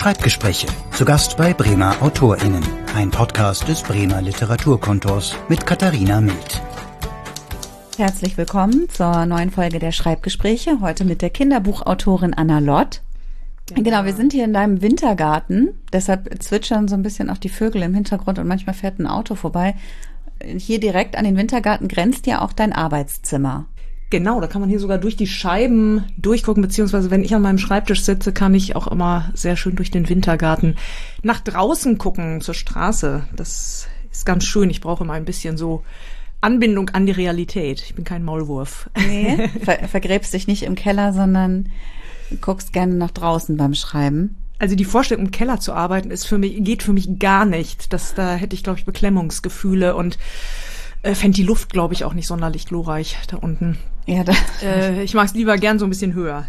Schreibgespräche. Zu Gast bei Bremer AutorInnen. Ein Podcast des Bremer Literaturkontors mit Katharina Mild. Herzlich willkommen zur neuen Folge der Schreibgespräche. Heute mit der Kinderbuchautorin Anna Lott. Genau, wir sind hier in deinem Wintergarten. Deshalb zwitschern so ein bisschen auch die Vögel im Hintergrund und manchmal fährt ein Auto vorbei. Hier direkt an den Wintergarten grenzt ja auch dein Arbeitszimmer. Genau, da kann man hier sogar durch die Scheiben durchgucken, beziehungsweise wenn ich an meinem Schreibtisch sitze, kann ich auch immer sehr schön durch den Wintergarten nach draußen gucken, zur Straße. Das ist ganz schön. Ich brauche immer ein bisschen so Anbindung an die Realität. Ich bin kein Maulwurf. Nee, vergräbst dich nicht im Keller, sondern guckst gerne nach draußen beim Schreiben. Also die Vorstellung, im Keller zu arbeiten, geht für mich gar nicht. Da hätte ich, glaube ich, Beklemmungsgefühle und fände die Luft, glaube ich, auch nicht sonderlich glorreich da unten. Ja, ich mag es lieber gern so ein bisschen höher.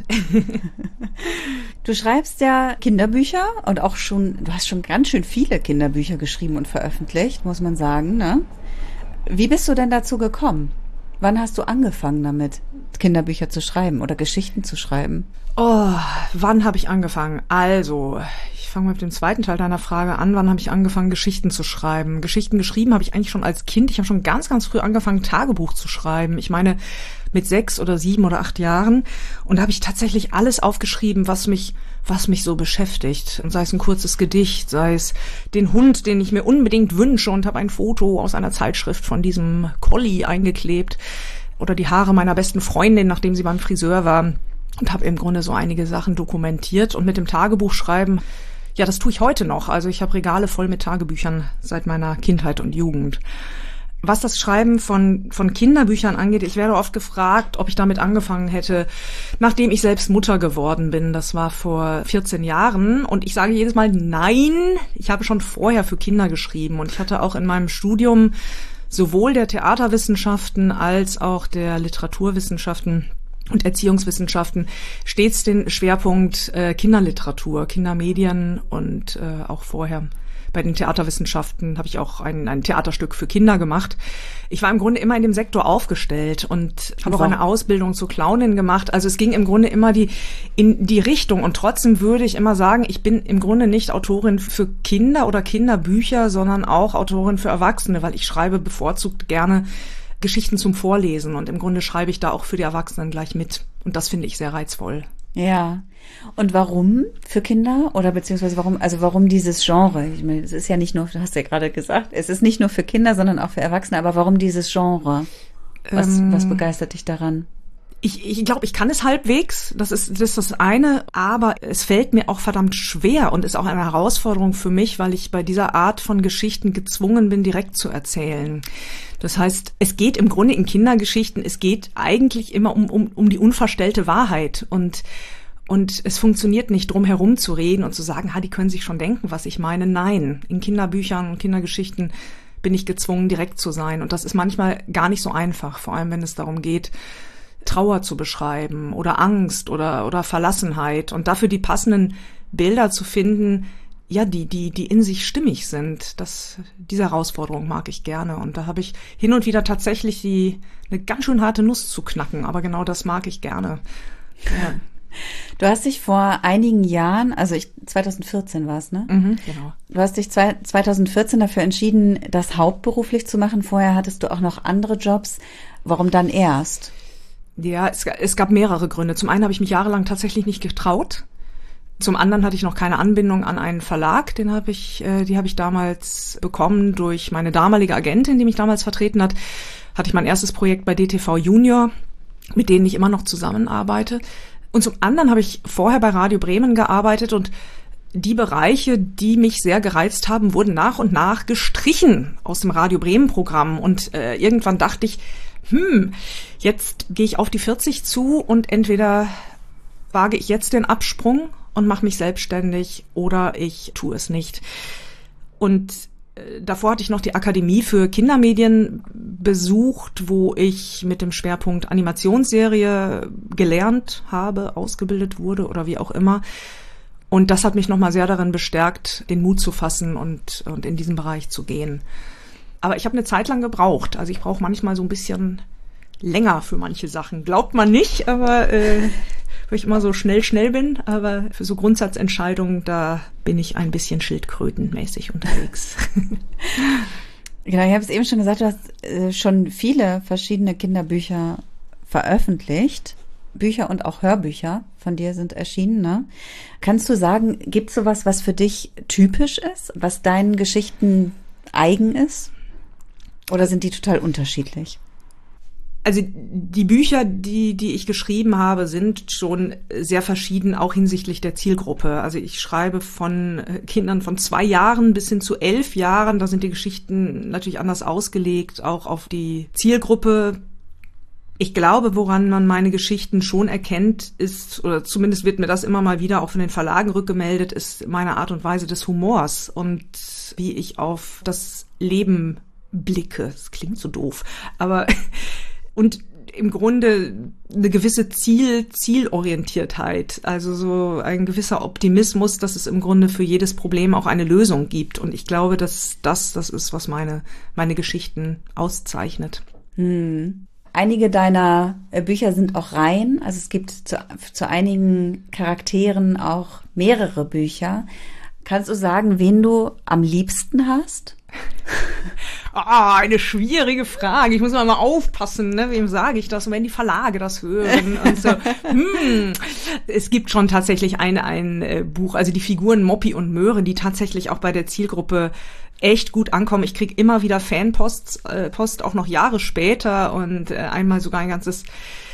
Du schreibst ja Kinderbücher und du hast schon ganz schön viele Kinderbücher geschrieben und veröffentlicht, muss man sagen, ne? Wie bist du denn dazu gekommen? Wann hast du angefangen damit, Kinderbücher zu schreiben oder Geschichten zu schreiben? Oh, wann habe ich angefangen? Also, ich fange mal mit dem zweiten Teil deiner Frage an. Wann habe ich angefangen, Geschichten zu schreiben? Geschichten geschrieben habe ich eigentlich schon als Kind. Ich habe schon ganz, ganz früh angefangen, Tagebuch zu schreiben. Ich meine, mit 6 oder 7 oder 8 Jahren. Und da habe ich tatsächlich alles aufgeschrieben, was mich so beschäftigt. Und sei es ein kurzes Gedicht, sei es den Hund, den ich mir unbedingt wünsche und habe ein Foto aus einer Zeitschrift von diesem Collie eingeklebt. Oder die Haare meiner besten Freundin, nachdem sie beim Friseur war. Und habe im Grunde so einige Sachen dokumentiert. Und mit dem Tagebuchschreiben, ja, das tue ich heute noch. Also ich habe Regale voll mit Tagebüchern seit meiner Kindheit und Jugend. Was das Schreiben von Kinderbüchern angeht, ich werde oft gefragt, ob ich damit angefangen hätte, nachdem ich selbst Mutter geworden bin. Das war vor 14 Jahren. Und ich sage jedes Mal, nein, ich habe schon vorher für Kinder geschrieben. Und ich hatte auch in meinem Studium sowohl der Theaterwissenschaften als auch der Literaturwissenschaften und Erziehungswissenschaften stets den Schwerpunkt Kinderliteratur, Kindermedien und auch vorher bei den Theaterwissenschaften habe ich auch ein Theaterstück für Kinder gemacht. Ich war im Grunde immer in dem Sektor aufgestellt und habe auch eine Ausbildung zur Clownin gemacht. Also es ging im Grunde immer in die Richtung. Und trotzdem würde ich immer sagen, ich bin im Grunde nicht Autorin für Kinder oder Kinderbücher, sondern auch Autorin für Erwachsene, weil ich schreibe bevorzugt gerne Geschichten zum Vorlesen. Und im Grunde schreibe ich da auch für die Erwachsenen gleich mit. Und das finde ich sehr reizvoll. Ja. Und warum für Kinder oder beziehungsweise warum dieses Genre? Ich meine, es ist ja nicht nur, du hast ja gerade gesagt, es ist nicht nur für Kinder, sondern auch für Erwachsene. Aber warum dieses Genre? Was begeistert dich daran? Ich glaube, ich kann es halbwegs. Das ist das eine. Aber es fällt mir auch verdammt schwer und ist auch eine Herausforderung für mich, weil ich bei dieser Art von Geschichten gezwungen bin, direkt zu erzählen. Das heißt, es geht im Grunde in Kindergeschichten, es geht eigentlich immer um die unverstellte Wahrheit und es funktioniert nicht, drum herum zu reden und zu sagen, die können sich schon denken, was ich meine. Nein, in Kinderbüchern und Kindergeschichten bin ich gezwungen, direkt zu sein. Und das ist manchmal gar nicht so einfach, vor allem wenn es darum geht, Trauer zu beschreiben oder Angst oder Verlassenheit und dafür die passenden Bilder zu finden, ja, die in sich stimmig sind. Diese Herausforderung mag ich gerne. Und da habe ich hin und wieder tatsächlich eine ganz schön harte Nuss zu knacken. Aber genau das mag ich gerne. Ja. Du hast dich vor einigen Jahren, 2014 war es, ne? Mhm, genau. Du hast dich 2014 dafür entschieden, das hauptberuflich zu machen. Vorher hattest du auch noch andere Jobs. Warum dann erst? Ja, es gab mehrere Gründe. Zum einen habe ich mich jahrelang tatsächlich nicht getraut. Zum anderen hatte ich noch keine Anbindung an einen Verlag. Die habe ich damals bekommen durch meine damalige Agentin, die mich damals vertreten hat. Hatte ich mein erstes Projekt bei DTV Junior, mit denen ich immer noch zusammenarbeite. Und zum anderen habe ich vorher bei Radio Bremen gearbeitet und die Bereiche, die mich sehr gereizt haben, wurden nach und nach gestrichen aus dem Radio Bremen Programm. Und irgendwann dachte ich, jetzt gehe ich auf die 40 zu und entweder wage ich jetzt den Absprung und mache mich selbstständig oder ich tue es nicht. Und davor hatte ich noch die Akademie für Kindermedien besucht, wo ich mit dem Schwerpunkt Animationsserie gelernt habe, ausgebildet wurde oder wie auch immer. Und das hat mich nochmal sehr darin bestärkt, den Mut zu fassen und in diesen Bereich zu gehen. Aber ich habe eine Zeit lang gebraucht. Also ich brauche manchmal so ein bisschen länger für manche Sachen. Glaubt man nicht, aber weil ich immer so schnell bin, aber für so Grundsatzentscheidungen, da bin ich ein bisschen schildkrötenmäßig unterwegs. Genau, ich habe es eben schon gesagt, du hast schon viele verschiedene Kinderbücher veröffentlicht. Bücher und auch Hörbücher von dir sind erschienen, ne? Kannst du sagen, gibt es sowas, was für dich typisch ist, was deinen Geschichten eigen ist? Oder sind die total unterschiedlich? Also die Bücher, die ich geschrieben habe, sind schon sehr verschieden, auch hinsichtlich der Zielgruppe. Also ich schreibe von Kindern von 2 Jahren bis hin zu 11 Jahren. Da sind die Geschichten natürlich anders ausgelegt, auch auf die Zielgruppe. Ich glaube, woran man meine Geschichten schon erkennt, ist, oder zumindest wird mir das immer mal wieder auch von den Verlagen rückgemeldet, ist meine Art und Weise des Humors und wie ich auf das Leben blicke. Das klingt so doof, aber und im Grunde eine gewisse Zielorientiertheit, also so ein gewisser Optimismus, dass es im Grunde für jedes Problem auch eine Lösung gibt. Und ich glaube, dass das ist, was meine Geschichten auszeichnet. Einige deiner Bücher sind auch Reihen, also es gibt zu einigen Charakteren auch mehrere Bücher. Kannst du sagen, wen du am liebsten hast? Eine schwierige Frage. Ich muss mal aufpassen, ne? Wem sage ich das? Und wenn die Verlage das hören und so. Es gibt schon tatsächlich ein Buch, also die Figuren Moppi und Möhre, die tatsächlich auch bei der Zielgruppe echt gut ankommen. Ich kriege immer wieder Fanpost, auch noch Jahre später und einmal sogar ein ganzes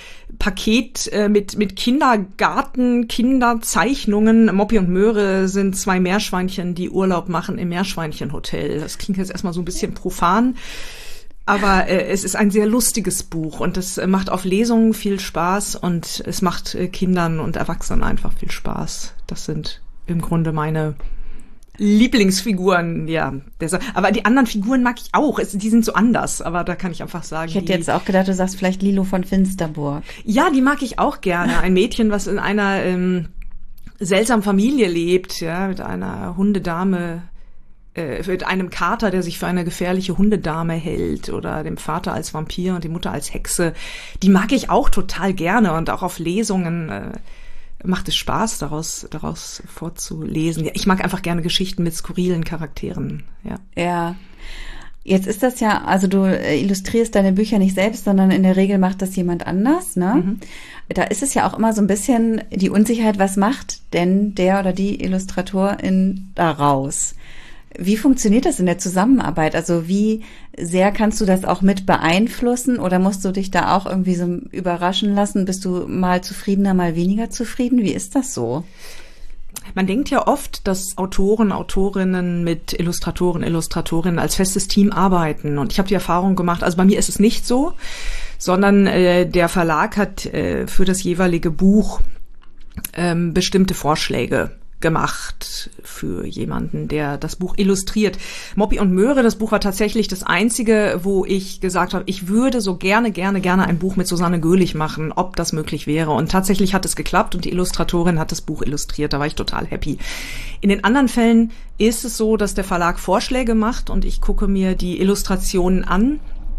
Paket mit Kindergarten, Kinderzeichnungen. Moppi und Möhre sind 2 Meerschweinchen, die Urlaub machen im Meerschweinchenhotel. Das klingt jetzt erstmal so ein bisschen profan, aber es ist ein sehr lustiges Buch und es macht auf Lesungen viel Spaß und es macht Kindern und Erwachsenen einfach viel Spaß. Das sind im Grunde meine Lieblingsfiguren, ja. Aber die anderen Figuren mag ich auch. Die sind so anders, aber da kann ich einfach sagen. Ich hätte jetzt auch gedacht, du sagst vielleicht Lilo von Finsterburg. Ja, die mag ich auch gerne. Ein Mädchen, was in einer seltsamen Familie lebt, ja, mit einer Hundedame, mit einem Kater, der sich für eine gefährliche Hundedame hält, oder dem Vater als Vampir und die Mutter als Hexe. Die mag ich auch total gerne und auch auf Lesungen macht es Spaß, daraus vorzulesen. Ich mag einfach gerne Geschichten mit skurrilen Charakteren, ja. Ja. Jetzt ist das ja, also du illustrierst deine Bücher nicht selbst, sondern in der Regel macht das jemand anders, ne? Da ist es ja auch immer so ein bisschen die Unsicherheit, was macht denn der oder die Illustratorin daraus? Wie funktioniert das in der Zusammenarbeit? Also wie sehr kannst du das auch mit beeinflussen oder musst du dich da auch irgendwie so überraschen lassen? Bist du mal zufriedener, mal weniger zufrieden? Wie ist das so? Man denkt ja oft, dass Autoren, Autorinnen mit Illustratorinnen als festes Team arbeiten. Und ich habe die Erfahrung gemacht, also bei mir ist es nicht so, sondern der Verlag hat für das jeweilige Buch bestimmte Vorschläge gemacht für jemanden, der das Buch illustriert. Moppi und Möhre, das Buch war tatsächlich das einzige, wo ich gesagt habe, ich würde so gerne ein Buch mit Susanne Göhlich machen, ob das möglich wäre. Und tatsächlich hat es geklappt und die Illustratorin hat das Buch illustriert. Da war ich total happy. In den anderen Fällen ist es so, dass der Verlag Vorschläge macht und ich gucke mir die Illustrationen an.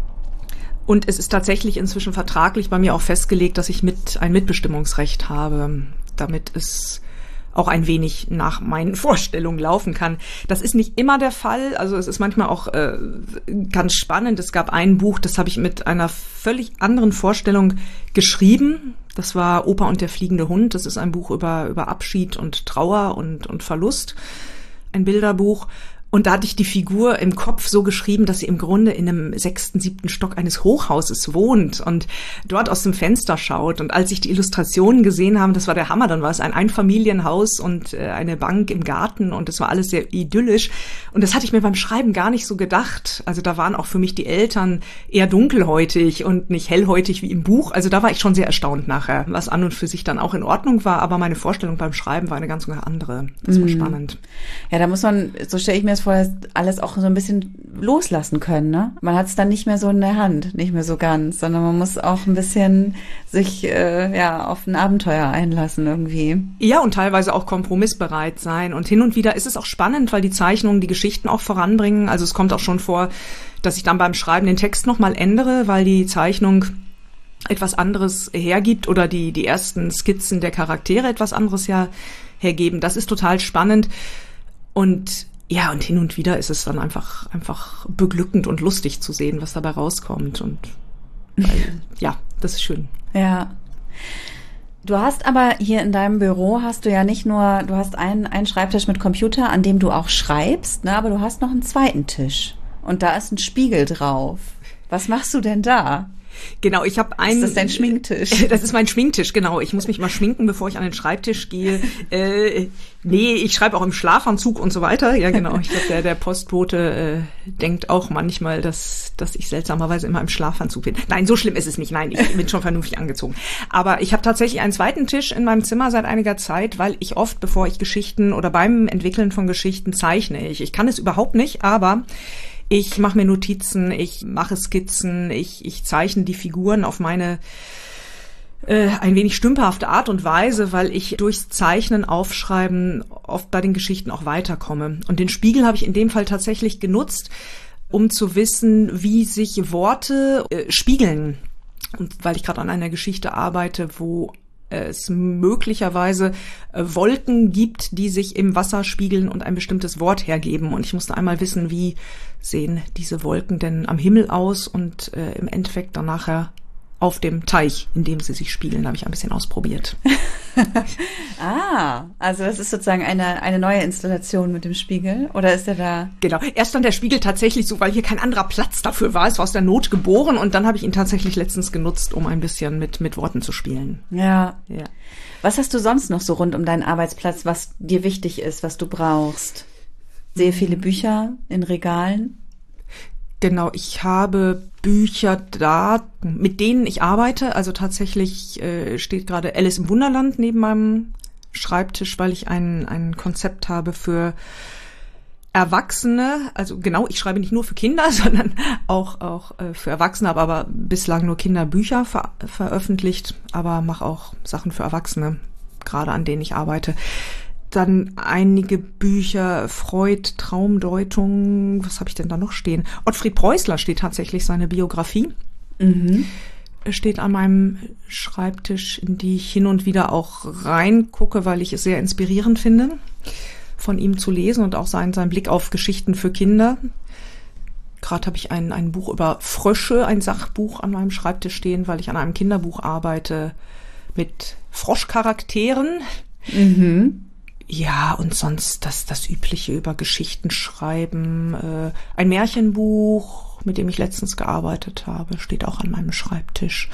Und es ist tatsächlich inzwischen vertraglich bei mir auch festgelegt, dass ich ein Mitbestimmungsrecht habe, damit es auch ein wenig nach meinen Vorstellungen laufen kann. Das ist nicht immer der Fall, also es ist manchmal auch ganz spannend. Es gab ein Buch, das habe ich mit einer völlig anderen Vorstellung geschrieben. Das war Opa und der fliegende Hund. Das ist ein Buch über Abschied und Trauer und Verlust, ein Bilderbuch. Und da hatte ich die Figur im Kopf so geschrieben, dass sie im Grunde in einem 6., 7. Stock eines Hochhauses wohnt und dort aus dem Fenster schaut. Und als ich die Illustrationen gesehen habe, das war der Hammer, dann war es ein Einfamilienhaus und eine Bank im Garten und es war alles sehr idyllisch. Und das hatte ich mir beim Schreiben gar nicht so gedacht. Also da waren auch für mich die Eltern eher dunkelhäutig und nicht hellhäutig wie im Buch. Also da war ich schon sehr erstaunt nachher, was an und für sich dann auch in Ordnung war. Aber meine Vorstellung beim Schreiben war eine ganz andere. Das war spannend. Ja, da muss man, so stelle ich mir das vorher alles auch so ein bisschen loslassen können, ne? Man hat es dann nicht mehr so in der Hand, nicht mehr so ganz, sondern man muss auch ein bisschen sich auf ein Abenteuer einlassen irgendwie. Ja, und teilweise auch kompromissbereit sein. Und hin und wieder ist es auch spannend, weil die Zeichnungen die Geschichten auch voranbringen. Also es kommt auch schon vor, dass ich dann beim Schreiben den Text nochmal ändere, weil die Zeichnung etwas anderes hergibt oder die ersten Skizzen der Charaktere etwas anderes hergeben. Das ist total spannend. Und ja, und hin und wieder ist es dann einfach beglückend und lustig zu sehen, was dabei rauskommt. Und ja, das ist schön. Ja. Du hast aber hier in deinem Büro hast du ja nicht nur, du hast einen Schreibtisch mit Computer, an dem du auch schreibst, ne, aber du hast noch einen zweiten Tisch. Und da ist ein Spiegel drauf. Was machst du denn da? Genau, ich habe einen. Ist das dein Schminktisch? Das ist mein Schminktisch, genau. Ich muss mich mal schminken, bevor ich an den Schreibtisch gehe. Nee, ich schreibe auch im Schlafanzug und so weiter. Ja, genau. Ich glaube, der Postbote denkt auch manchmal, dass ich seltsamerweise immer im Schlafanzug bin. Nein, so schlimm ist es nicht. Nein, ich bin schon vernünftig angezogen. Aber ich habe tatsächlich einen zweiten Tisch in meinem Zimmer seit einiger Zeit, weil ich oft, bevor ich Geschichten oder beim Entwickeln von Geschichten zeichne. Ich kann es überhaupt nicht, aber ich mache mir Notizen, ich mache Skizzen, ich zeichne die Figuren auf meine ein wenig stümperhafte Art und Weise, weil ich durchs Zeichnen, Aufschreiben oft bei den Geschichten auch weiterkomme. Und den Spiegel habe ich in dem Fall tatsächlich genutzt, um zu wissen, wie sich Worte spiegeln. Und weil ich gerade an einer Geschichte arbeite, wo es möglicherweise Wolken gibt, die sich im Wasser spiegeln und ein bestimmtes Wort hergeben. Und ich musste einmal wissen, wie sehen diese Wolken denn am Himmel aus und im Endeffekt dann nachher auf dem Teich, in dem sie sich spiegeln, habe ich ein bisschen ausprobiert. Also das ist sozusagen eine neue Installation mit dem Spiegel, oder ist der da? Genau, erst dann der Spiegel tatsächlich so, weil hier kein anderer Platz dafür war. Es war aus der Not geboren und dann habe ich ihn tatsächlich letztens genutzt, um ein bisschen mit Worten zu spielen. Ja. Was hast du sonst noch so rund um deinen Arbeitsplatz, was dir wichtig ist, was du brauchst? Sehr viele Bücher in Regalen. Genau, ich habe Bücher da, mit denen ich arbeite. Also tatsächlich steht gerade Alice im Wunderland neben meinem Schreibtisch, weil ich ein Konzept habe für Erwachsene. Also genau, ich schreibe nicht nur für Kinder, sondern auch für Erwachsene, habe aber bislang nur Kinderbücher veröffentlicht, aber mache auch Sachen für Erwachsene, gerade an denen ich arbeite. Dann einige Bücher, Freud, Traumdeutung, was habe ich denn da noch stehen? Ottfried Preußler steht tatsächlich, seine Biografie. Steht an meinem Schreibtisch, in die ich hin und wieder auch reingucke, weil ich es sehr inspirierend finde, von ihm zu lesen und auch sein Blick auf Geschichten für Kinder. Gerade habe ich ein Buch über Frösche, ein Sachbuch an meinem Schreibtisch stehen, weil ich an einem Kinderbuch arbeite mit Froschcharakteren. Ja, und sonst das Übliche über Geschichten schreiben. Ein Märchenbuch, mit dem ich letztens gearbeitet habe, steht auch an meinem Schreibtisch.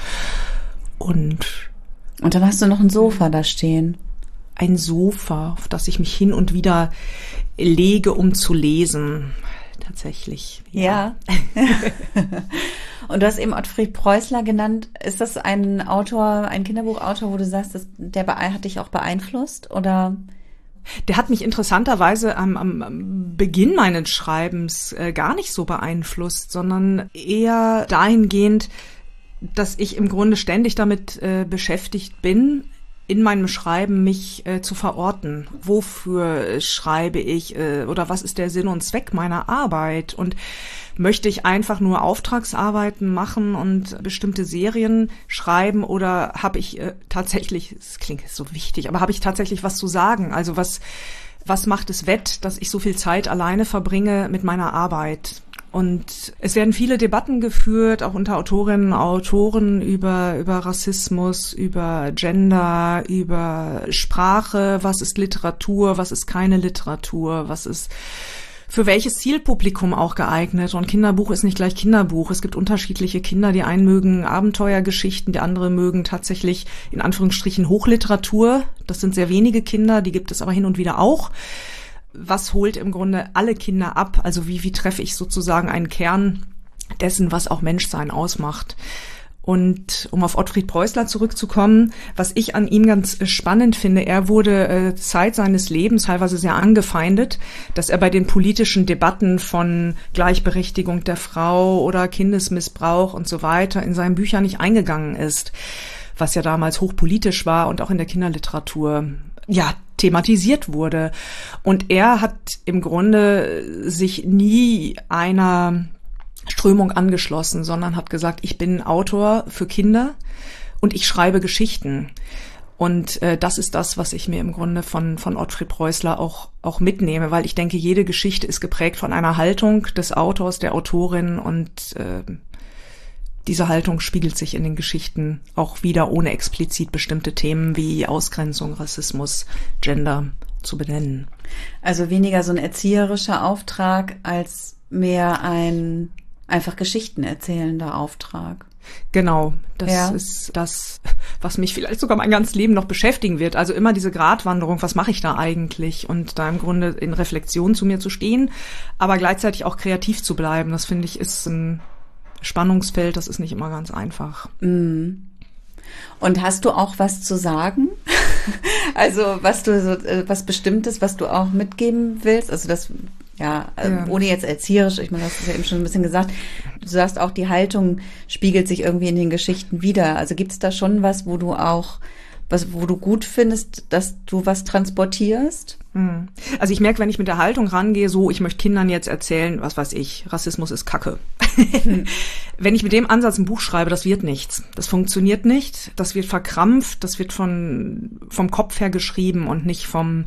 Und dann hast du noch ein Sofa da stehen. Ein Sofa, auf das ich mich hin und wieder lege, um zu lesen. Tatsächlich. Ja. Und du hast eben Ottfried Preußler genannt. Ist das ein Autor, ein Kinderbuchautor, wo du sagst, der hat dich auch beeinflusst, oder? Der hat mich interessanterweise am Beginn meines Schreibens gar nicht so beeinflusst, sondern eher dahingehend, dass ich im Grunde ständig damit beschäftigt bin, in meinem Schreiben mich zu verorten. Wofür schreibe ich oder was ist der Sinn und Zweck meiner Arbeit? Und möchte ich einfach nur Auftragsarbeiten machen und bestimmte Serien schreiben oder habe ich tatsächlich, das klingt so wichtig, aber habe ich tatsächlich was zu sagen? Also was macht es wett, dass ich so viel Zeit alleine verbringe mit meiner Arbeit? Und es werden viele Debatten geführt, auch unter Autorinnen und Autoren über Rassismus, über Gender, über Sprache, was ist Literatur, was ist keine Literatur, was ist für welches Zielpublikum auch geeignet. Und Kinderbuch ist nicht gleich Kinderbuch. Es gibt unterschiedliche Kinder. Die einen mögen Abenteuergeschichten, die anderen mögen tatsächlich in Anführungsstrichen Hochliteratur. Das sind sehr wenige Kinder, die gibt es aber hin und wieder auch. Was holt im Grunde alle Kinder ab? Also wie treffe ich sozusagen einen Kern dessen, was auch Menschsein ausmacht? Und um auf Ottfried Preußler zurückzukommen, was ich an ihm ganz spannend finde, er wurde Zeit seines Lebens teilweise sehr angefeindet, dass er bei den politischen Debatten von Gleichberechtigung der Frau oder Kindesmissbrauch und so weiter in seinen Büchern nicht eingegangen ist, was ja damals hochpolitisch war und auch in der Kinderliteratur thematisiert wurde. Und er hat im Grunde sich nie einer Strömung angeschlossen, sondern hat gesagt, ich bin Autor für Kinder und ich schreibe Geschichten. Und das ist das, was ich mir im Grunde von Ottfried Preußler auch mitnehme, weil ich denke, jede Geschichte ist geprägt von einer Haltung des Autors, der Autorin, und diese Haltung spiegelt sich in den Geschichten auch wieder, ohne explizit bestimmte Themen wie Ausgrenzung, Rassismus, Gender zu benennen. Also weniger so ein erzieherischer Auftrag als mehr ein einfach Geschichten erzählender Auftrag. Genau, das ist das, was mich vielleicht sogar mein ganzes Leben noch beschäftigen wird. Also immer diese Gratwanderung, was mache ich da eigentlich? Und da im Grunde in Reflexion zu mir zu stehen, aber gleichzeitig auch kreativ zu bleiben. Das finde ich ist ein Spannungsfeld, das ist nicht immer ganz einfach. Mm. Und hast du auch was zu sagen? Also was Bestimmtes, was du auch mitgeben willst? Also das ohne jetzt erzieherisch, ich meine, das hast du ja eben schon ein bisschen gesagt, du sagst auch, die Haltung spiegelt sich irgendwie in den Geschichten wider. Also gibt es da schon was, wo du gut findest, dass du was transportierst? Also ich merke, wenn ich mit der Haltung rangehe, so, ich möchte Kindern jetzt erzählen, was weiß ich, Rassismus ist Kacke. Wenn ich mit dem Ansatz ein Buch schreibe, das wird nichts. Das funktioniert nicht, das wird verkrampft, das wird vom Kopf her geschrieben und nicht von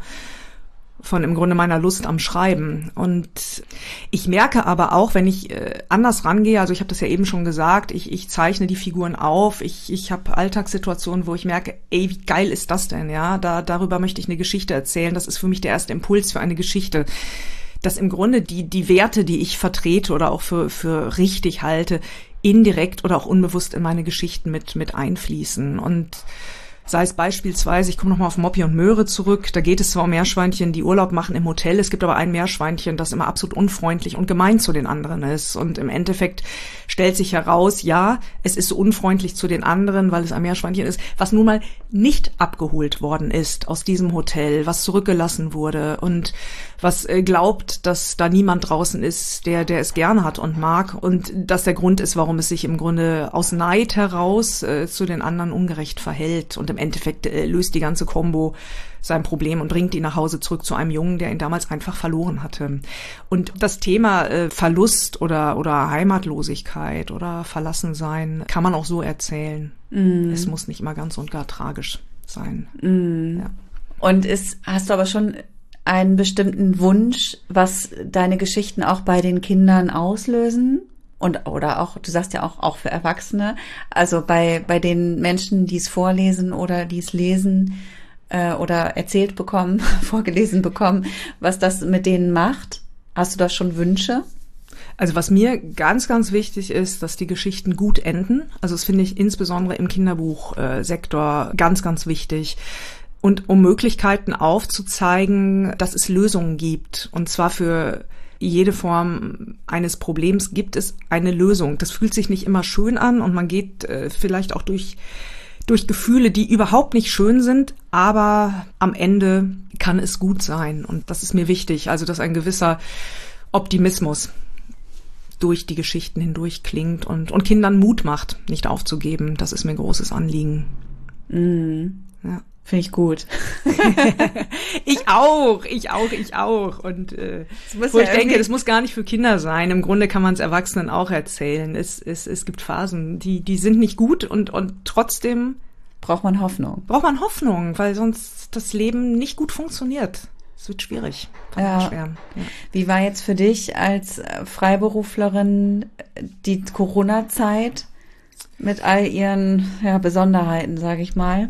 im Grunde meiner Lust am Schreiben. Und ich merke aber auch, wenn ich anders rangehe, also ich habe das ja eben schon gesagt, ich zeichne die Figuren auf, ich habe Alltagssituationen, wo ich merke, ey, wie geil ist das denn, ja? Darüber möchte ich eine Geschichte erzählen. Das ist für mich der erste Impuls für eine Geschichte. Dass im Grunde die Werte, die ich vertrete oder auch für richtig halte, indirekt oder auch unbewusst in meine Geschichten mit einfließen. Und sei es beispielsweise, ich komme nochmal auf Moppi und Möhre zurück, da geht es zwar um Meerschweinchen, die Urlaub machen im Hotel, es gibt aber ein Meerschweinchen, das immer absolut unfreundlich und gemein zu den anderen ist. Und im Endeffekt stellt sich heraus, ja, es ist so unfreundlich zu den anderen, weil es ein Meerschweinchen ist, was nun mal nicht abgeholt worden ist aus diesem Hotel, was zurückgelassen wurde und was glaubt, dass da niemand draußen ist, der es gerne hat und mag, und das der Grund ist, warum es sich im Grunde aus Neid heraus zu den anderen ungerecht verhält. Und im Endeffekt löst die ganze Kombo sein Problem und bringt ihn nach Hause zurück zu einem Jungen, der ihn damals einfach verloren hatte. Und das Thema Verlust oder Heimatlosigkeit oder Verlassensein kann man auch so erzählen. Es muss nicht immer ganz und gar tragisch sein. Ja. Und hast du aber schon einen bestimmten Wunsch, was deine Geschichten auch bei den Kindern auslösen? Oder auch, du sagst ja auch für Erwachsene, also bei den Menschen, die es vorlesen oder die es lesen oder erzählt bekommen, vorgelesen bekommen, was das mit denen macht? Hast du da schon Wünsche? Also was mir ganz, ganz wichtig ist, dass die Geschichten gut enden. Also das finde ich insbesondere im Kinderbuchsektor ganz, ganz wichtig. Und um Möglichkeiten aufzuzeigen, dass es Lösungen gibt. Und zwar für jede Form eines Problems gibt es eine Lösung. Das fühlt sich nicht immer schön an und man geht vielleicht auch durch Gefühle, die überhaupt nicht schön sind, aber am Ende kann es gut sein. Und das ist mir wichtig. Also, dass ein gewisser Optimismus durch die Geschichten hindurch klingt und Kindern Mut macht, nicht aufzugeben. Das ist mir ein großes Anliegen. Ja. Finde ich gut. Ich auch. Und wo ich denke, das muss gar nicht für Kinder sein. Im Grunde kann man es Erwachsenen auch erzählen. Es gibt Phasen, die sind nicht gut und trotzdem braucht man Hoffnung. Weil sonst das Leben nicht gut funktioniert. Es wird schwierig. Ja. Wie war jetzt für dich als Freiberuflerin die Corona-Zeit mit all ihren Besonderheiten, sage ich mal?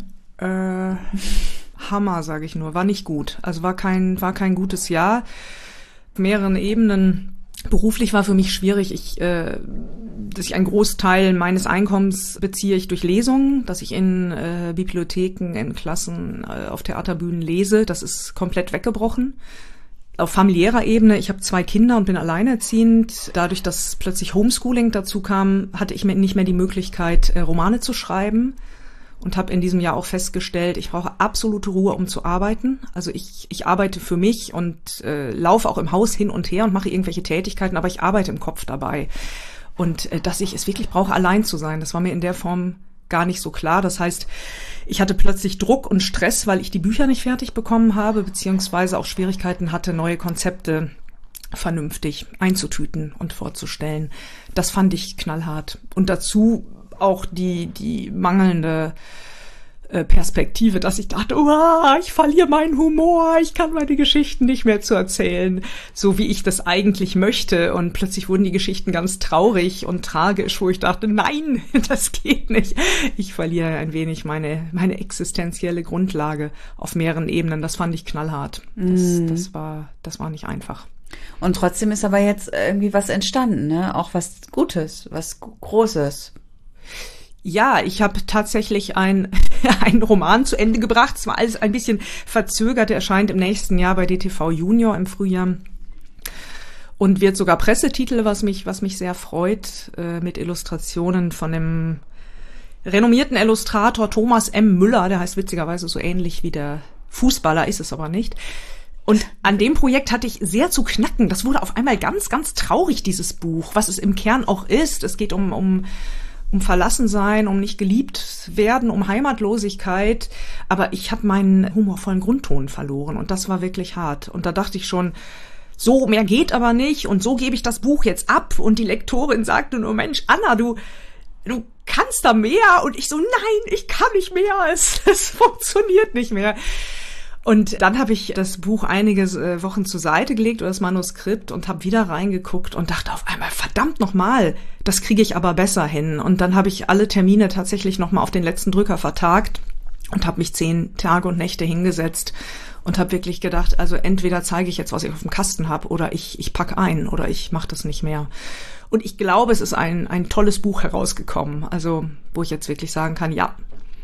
Hammer, sage ich nur. War nicht gut. Also war kein gutes Jahr. Auf mehreren Ebenen. Beruflich war für mich schwierig. Dass ich einen Großteil meines Einkommens beziehe ich durch Lesungen, dass ich in Bibliotheken, in Klassen, auf Theaterbühnen lese. Das ist komplett weggebrochen. Auf familiärer Ebene, ich habe 2 Kinder und bin alleinerziehend. Dadurch, dass plötzlich Homeschooling dazu kam, hatte ich nicht mehr die Möglichkeit, Romane zu schreiben. Und habe in diesem Jahr auch festgestellt, ich brauche absolute Ruhe, um zu arbeiten. Also ich arbeite für mich und laufe auch im Haus hin und her und mache irgendwelche Tätigkeiten, aber ich arbeite im Kopf dabei. Und dass ich es wirklich brauche, allein zu sein, das war mir in der Form gar nicht so klar. Das heißt, ich hatte plötzlich Druck und Stress, weil ich die Bücher nicht fertig bekommen habe, beziehungsweise auch Schwierigkeiten hatte, neue Konzepte vernünftig einzutüten und vorzustellen. Das fand ich knallhart. Und dazu auch die mangelnde Perspektive, dass ich dachte, ich verliere meinen Humor, ich kann meine Geschichten nicht mehr zu erzählen, so wie ich das eigentlich möchte. Und plötzlich wurden die Geschichten ganz traurig und tragisch, wo ich dachte, nein, das geht nicht. Ich verliere ein wenig meine existenzielle Grundlage auf mehreren Ebenen. Das fand ich knallhart. Das war nicht einfach. Und trotzdem ist aber jetzt irgendwie was entstanden, ne? Auch was Gutes, was Großes. Ja, ich habe tatsächlich einen Roman zu Ende gebracht. Es war alles ein bisschen verzögert. Er erscheint im nächsten Jahr bei DTV Junior im Frühjahr und wird sogar Pressetitel, was mich sehr freut, mit Illustrationen von dem renommierten Illustrator Thomas M. Müller. Der heißt witzigerweise so ähnlich wie der Fußballer, ist es aber nicht. Und an dem Projekt hatte ich sehr zu knacken. Das wurde auf einmal ganz, ganz traurig, dieses Buch, was es im Kern auch ist. Es geht um Verlassensein, um nicht geliebt werden, um Heimatlosigkeit. Aber ich habe meinen humorvollen Grundton verloren und das war wirklich hart. Und da dachte ich schon, so mehr geht aber nicht und so gebe ich das Buch jetzt ab. Und die Lektorin sagte nur, Mensch, Anna, du kannst da mehr. Und ich so, nein, ich kann nicht mehr. Es funktioniert nicht mehr. Und dann habe ich das Buch einige Wochen zur Seite gelegt oder das Manuskript und habe wieder reingeguckt und dachte auf einmal, verdammt nochmal, das kriege ich aber besser hin. Und dann habe ich alle Termine tatsächlich nochmal auf den letzten Drücker vertagt und habe mich 10 Tage und Nächte hingesetzt und habe wirklich gedacht, also entweder zeige ich jetzt, was ich auf dem Kasten habe oder ich packe ein oder ich mache das nicht mehr. Und ich glaube, es ist ein tolles Buch herausgekommen, also wo ich jetzt wirklich sagen kann, ja,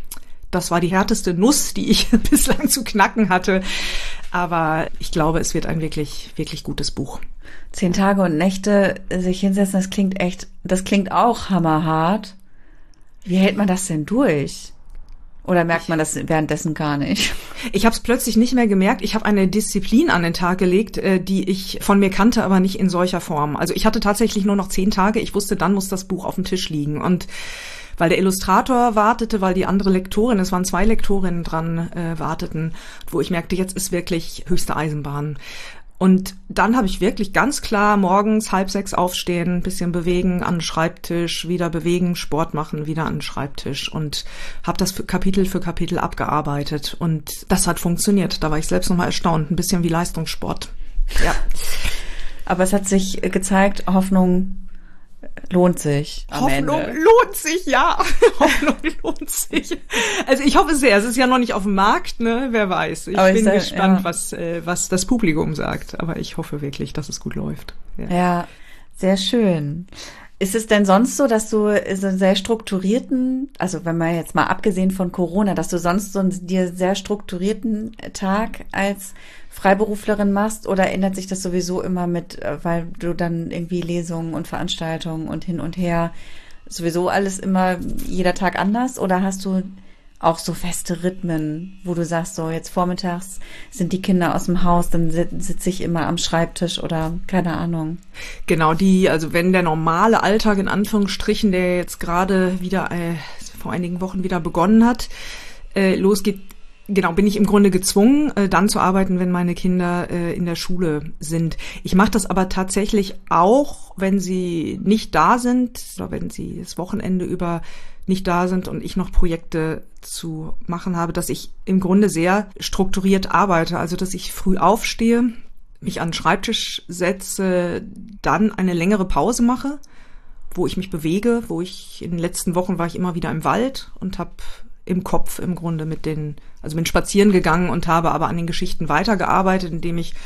das war die härteste Nuss, die ich bislang zu knacken hatte. Aber ich glaube, es wird ein wirklich, wirklich gutes Buch. 10 Tage und Nächte sich hinsetzen, das klingt auch hammerhart. Wie hält man das denn durch? Oder merkt man das währenddessen gar nicht? Ich habe es plötzlich nicht mehr gemerkt. Ich habe eine Disziplin an den Tag gelegt, die ich von mir kannte, aber nicht in solcher Form. Also ich hatte tatsächlich nur noch 10 Tage. Ich wusste, dann muss das Buch auf dem Tisch liegen. Und weil der Illustrator wartete, weil die andere Lektorin, es waren 2 Lektorinnen dran, warteten, wo ich merkte, jetzt ist wirklich höchste Eisenbahn. Und dann habe ich wirklich ganz klar morgens 5:30 aufstehen, ein bisschen bewegen, an den Schreibtisch, wieder bewegen, Sport machen, wieder an den Schreibtisch und habe das Kapitel für Kapitel abgearbeitet. Und das hat funktioniert. Da war ich selbst nochmal erstaunt. Ein bisschen wie Leistungssport. Ja. Aber es hat sich gezeigt, Hoffnung lohnt sich. Hoffnung lohnt sich, ja. Hoffnung lohnt sich. Also ich hoffe sehr. Es ist ja noch nicht auf dem Markt, ne? Wer weiß. Ich bin gespannt, ja, was das Publikum sagt. Aber ich hoffe wirklich, dass es gut läuft. Ja, sehr schön. Ist es denn sonst so, dass du so einen sehr strukturierten, also wenn man jetzt mal abgesehen von Corona, dass du sonst so einen dir sehr strukturierten Tag als Freiberuflerin machst, oder ändert sich das sowieso immer mit, weil du dann irgendwie Lesungen und Veranstaltungen und hin und her, sowieso alles immer jeder Tag anders, oder hast du auch so feste Rhythmen, wo du sagst, so jetzt vormittags sind die Kinder aus dem Haus, dann sitze ich immer am Schreibtisch oder keine Ahnung. Genau, also wenn der normale Alltag in Anführungsstrichen, der jetzt gerade wieder vor einigen Wochen wieder begonnen hat, losgeht, genau, bin ich im Grunde gezwungen, dann zu arbeiten, wenn meine Kinder in der Schule sind. Ich mache das aber tatsächlich auch, wenn sie nicht da sind oder wenn sie das Wochenende über nicht da sind und ich noch Projekte zu machen habe, dass ich im Grunde sehr strukturiert arbeite. Also, dass ich früh aufstehe, mich an den Schreibtisch setze, dann eine längere Pause mache, wo ich mich bewege, in den letzten Wochen war ich immer wieder im Wald und habe im Kopf im Grunde bin spazieren gegangen und habe aber an den Geschichten weitergearbeitet, indem ich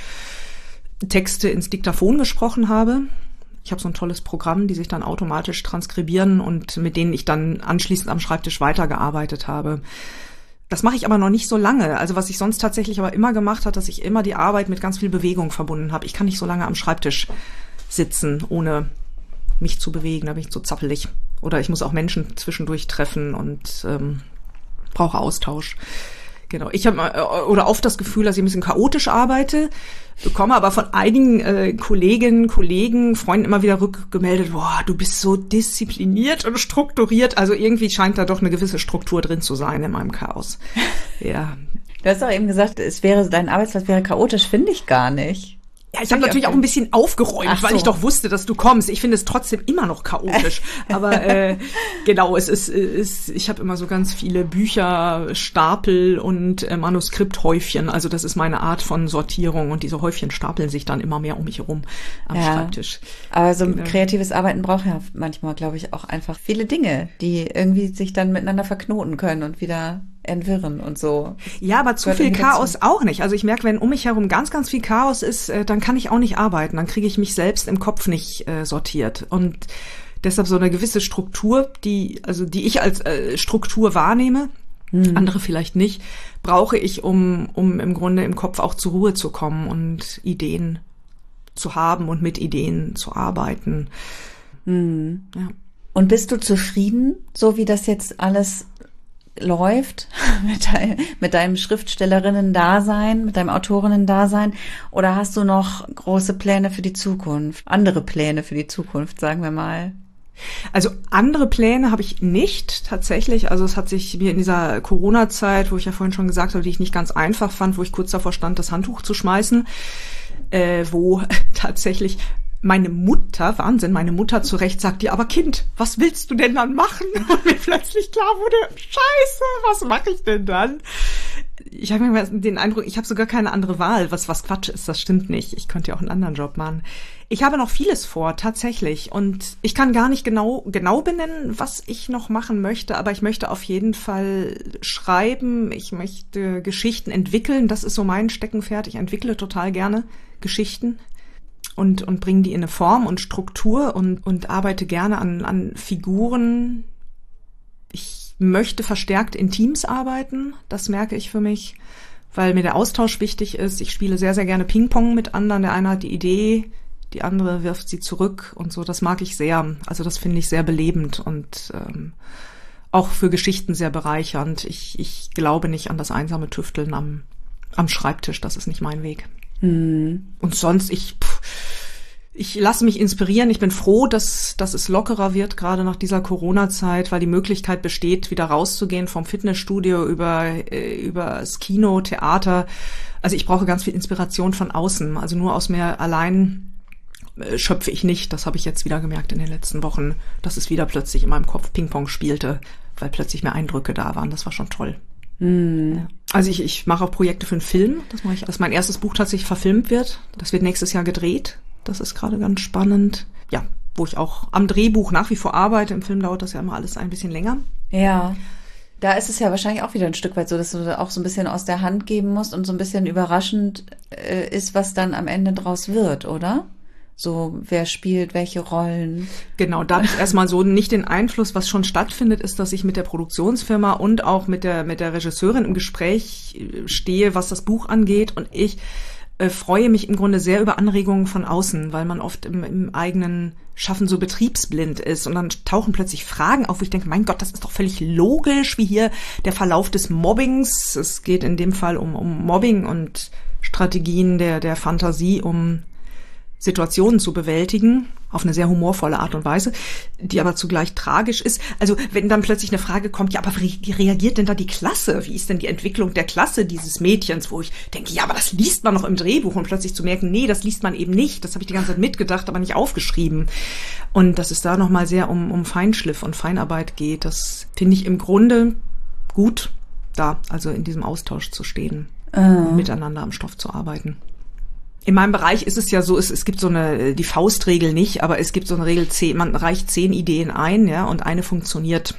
Texte ins Diktaphon gesprochen habe. Ich habe so ein tolles Programm, die sich dann automatisch transkribieren und mit denen ich dann anschließend am Schreibtisch weitergearbeitet habe. Das mache ich aber noch nicht so lange. Also was ich sonst tatsächlich aber immer gemacht habe, dass ich immer die Arbeit mit ganz viel Bewegung verbunden habe. Ich kann nicht so lange am Schreibtisch sitzen, ohne mich zu bewegen. Da bin ich so zappelig. Oder ich muss auch Menschen zwischendurch treffen und brauche Austausch. Genau. Ich habe oft das Gefühl, dass ich ein bisschen chaotisch arbeite, bekomme aber von einigen Kolleginnen, Kollegen, Freunden immer wieder rückgemeldet, boah, du bist so diszipliniert und strukturiert. Also irgendwie scheint da doch eine gewisse Struktur drin zu sein in meinem Chaos. Ja. Du hast doch eben gesagt, dein Arbeitsplatz wäre chaotisch, finde ich gar nicht. Ja, ich habe natürlich auch ein bisschen aufgeräumt, weil ich doch wusste, dass du kommst. Ich finde es trotzdem immer noch chaotisch. Aber genau, ich habe immer so ganz viele Bücher, Stapel und Manuskripthäufchen. Also das ist meine Art von Sortierung und diese Häufchen stapeln sich dann immer mehr um mich herum am Schreibtisch. Aber so ein kreatives Arbeiten braucht ja manchmal, glaube ich, auch einfach viele Dinge, die irgendwie sich dann miteinander verknoten können und wieder entwirren und so. Ja, aber zu viel Chaos auch nicht. Also ich merke, wenn um mich herum ganz, ganz viel Chaos ist, dann kann ich auch nicht arbeiten. Dann kriege ich mich selbst im Kopf nicht sortiert. Und deshalb so eine gewisse Struktur, die ich als Struktur wahrnehme, andere vielleicht nicht, brauche ich, um im Grunde im Kopf auch zur Ruhe zu kommen und Ideen zu haben und mit Ideen zu arbeiten. Ja. Und bist du zufrieden, so wie das jetzt alles läuft mit deinem Schriftstellerinnen-Dasein, mit deinem Autorinnen-Dasein, oder hast du noch große Pläne für die Zukunft, andere Pläne für die Zukunft, sagen wir mal? Also andere Pläne habe ich nicht tatsächlich. Also es hat sich mir in dieser Corona-Zeit, wo ich ja vorhin schon gesagt habe, die ich nicht ganz einfach fand, wo ich kurz davor stand, das Handtuch zu schmeißen, wo tatsächlich meine Mutter zu Recht sagt, ja, aber Kind, was willst du denn dann machen? Und mir plötzlich klar wurde, Scheiße, was mache ich denn dann? Ich habe mir den Eindruck, ich habe sogar keine andere Wahl, was Quatsch ist, das stimmt nicht. Ich könnte ja auch einen anderen Job machen. Ich habe noch vieles vor, tatsächlich. Und ich kann gar nicht genau benennen, was ich noch machen möchte, aber ich möchte auf jeden Fall schreiben, ich möchte Geschichten entwickeln, das ist so mein Steckenpferd. Ich entwickle total gerne Geschichten und bringe die in eine Form und Struktur und arbeite gerne an Figuren. Ich möchte verstärkt in Teams arbeiten, das merke ich für mich, weil mir der Austausch wichtig ist. Ich spiele sehr, sehr gerne Ping-Pong mit anderen. Der eine hat die Idee, die andere wirft sie zurück und so. Das mag ich sehr. Also das finde ich sehr belebend und auch für Geschichten sehr bereichernd. Ich glaube nicht an das einsame Tüfteln am Schreibtisch. Das ist nicht mein Weg. Und sonst, ich lasse mich inspirieren. Ich bin froh, dass es lockerer wird, gerade nach dieser Corona-Zeit, weil die Möglichkeit besteht, wieder rauszugehen vom Fitnessstudio über das Kino, Theater. Also ich brauche ganz viel Inspiration von außen. Also nur aus mir allein schöpfe ich nicht. Das habe ich jetzt wieder gemerkt in den letzten Wochen, dass es wieder plötzlich in meinem Kopf Ping-Pong spielte, weil plötzlich mehr Eindrücke da waren. Das war schon toll. Ja. Also ich mache auch Projekte für einen Film. Das mache ich, dass mein erstes Buch tatsächlich verfilmt wird. Das wird nächstes Jahr gedreht. Das ist gerade ganz spannend. Ja, wo ich auch am Drehbuch nach wie vor arbeite. Im Film dauert das ja immer alles ein bisschen länger. Ja, da ist es ja wahrscheinlich auch wieder ein Stück weit so, dass du auch so ein bisschen aus der Hand geben musst und so ein bisschen überraschend ist, was dann am Ende draus wird, oder? So, wer spielt welche Rollen? Genau, da habe ich erstmal so nicht den Einfluss. Was schon stattfindet, ist, dass ich mit der Produktionsfirma und auch mit der Regisseurin im Gespräch stehe, was das Buch angeht. Und ich freue mich im Grunde sehr über Anregungen von außen, weil man oft im eigenen Schaffen so betriebsblind ist. Und dann tauchen plötzlich Fragen auf, wo ich denke, mein Gott, das ist doch völlig logisch, wie hier der Verlauf des Mobbings. Es geht in dem Fall um Mobbing und Strategien der Fantasie, um Situationen zu bewältigen, auf eine sehr humorvolle Art und Weise, die aber zugleich tragisch ist. Also wenn dann plötzlich eine Frage kommt, ja, aber wie reagiert denn da die Klasse? Wie ist denn die Entwicklung der Klasse dieses Mädchens? Wo ich denke, ja, aber das liest man noch im Drehbuch, und plötzlich zu merken, nee, das liest man eben nicht. Das habe ich die ganze Zeit mitgedacht, aber nicht aufgeschrieben. Und dass es da nochmal sehr um Feinschliff und Feinarbeit geht, das finde ich im Grunde gut, da also in diesem Austausch zu stehen und miteinander am Stoff zu arbeiten. In meinem Bereich ist es ja so, es gibt so die Faustregel nicht, aber es gibt so eine Regel, man reicht 10 Ideen ein, ja, und eine funktioniert.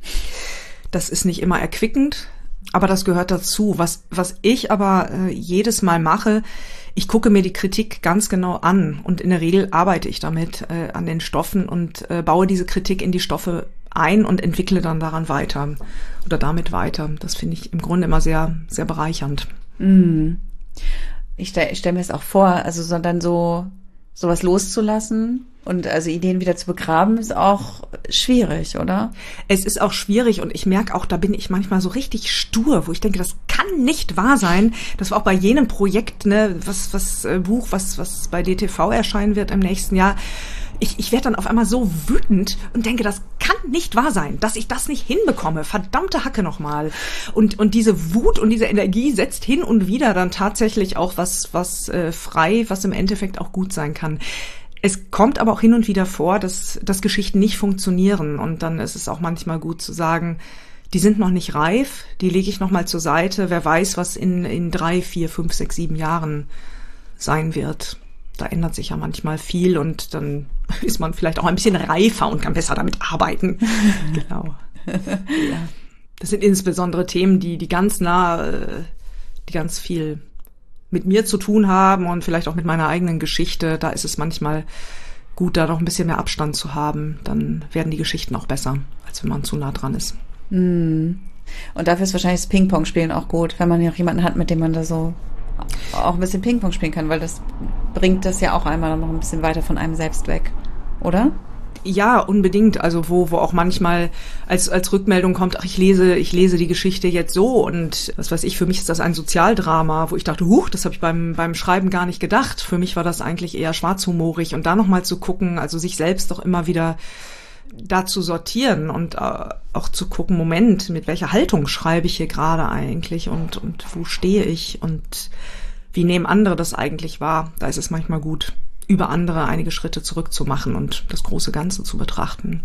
Das ist nicht immer erquickend, aber das gehört dazu. Was ich aber jedes Mal mache, ich gucke mir die Kritik ganz genau an, und in der Regel arbeite ich damit an den Stoffen und baue diese Kritik in die Stoffe ein und entwickle dann daran weiter oder damit weiter. Das finde ich im Grunde immer sehr, sehr bereichernd. Ich stell mir es auch vor, also sondern sowas loszulassen und also Ideen wieder zu begraben, ist auch schwierig, oder? Es ist auch schwierig, und ich merke auch, da bin ich manchmal so richtig stur, wo ich denke, das kann nicht wahr sein. Das war auch bei jenem Projekt, ne, was bei DTV erscheinen wird im nächsten Jahr, ich werde dann auf einmal so wütend und denke, das kann nicht wahr sein, dass ich das nicht hinbekomme. Verdammte Hacke nochmal. Und diese Wut und diese Energie setzt hin und wieder dann tatsächlich auch was frei, was im Endeffekt auch gut sein kann. Es kommt aber auch hin und wieder vor, dass Geschichten nicht funktionieren. Und dann ist es auch manchmal gut zu sagen, die sind noch nicht reif, die lege ich nochmal zur Seite. Wer weiß, was in 3, 4, 5, 6, 7 Jahren sein wird. Da ändert sich ja manchmal viel und dann ist man vielleicht auch ein bisschen reifer und kann besser damit arbeiten. Genau. Ja. Das sind insbesondere Themen, die ganz viel mit mir zu tun haben und vielleicht auch mit meiner eigenen Geschichte. Da ist es manchmal gut, da noch ein bisschen mehr Abstand zu haben. Dann werden die Geschichten auch besser, als wenn man zu nah dran ist. Und dafür ist wahrscheinlich das Ping-Pong-Spielen auch gut, wenn man ja auch jemanden hat, mit dem man da so auch ein bisschen Ping-Pong spielen kann, weil das bringt das ja auch einmal noch ein bisschen weiter von einem selbst weg, oder? Ja, unbedingt. Also wo auch manchmal als Rückmeldung kommt, ach, ich lese die Geschichte jetzt so und was weiß ich, für mich ist das ein Sozialdrama, wo ich dachte, das habe ich beim Schreiben gar nicht gedacht. Für mich war das eigentlich eher schwarzhumorig und da nochmal zu gucken, also sich selbst doch immer wieder da zu sortieren und auch zu gucken, Moment, mit welcher Haltung schreibe ich hier gerade eigentlich und wo stehe ich und wie nehmen andere das eigentlich wahr? Da ist es manchmal gut, über andere einige Schritte zurückzumachen und das große Ganze zu betrachten.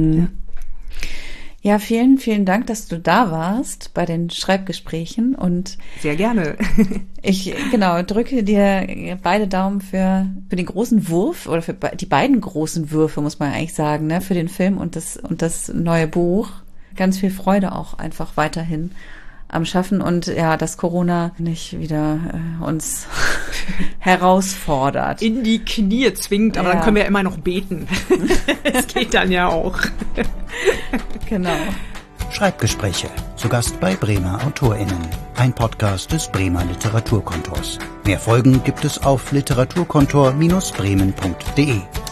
Ja, vielen, vielen Dank, dass du da warst bei den Schreibgesprächen und sehr gerne. Ich drücke dir beide Daumen für den großen Wurf oder für die beiden großen Würfe, muss man eigentlich sagen, ne, für den Film und das neue Buch. Ganz viel Freude auch einfach weiterhin am Schaffen und ja, dass Corona nicht wieder uns herausfordert. In die Knie zwingt, aber dann können wir ja immer noch beten. Das geht dann ja auch. Genau. Schreibgespräche. Zu Gast bei Bremer AutorInnen. Ein Podcast des Bremer Literaturkontors. Mehr Folgen gibt es auf literaturkontor-bremen.de.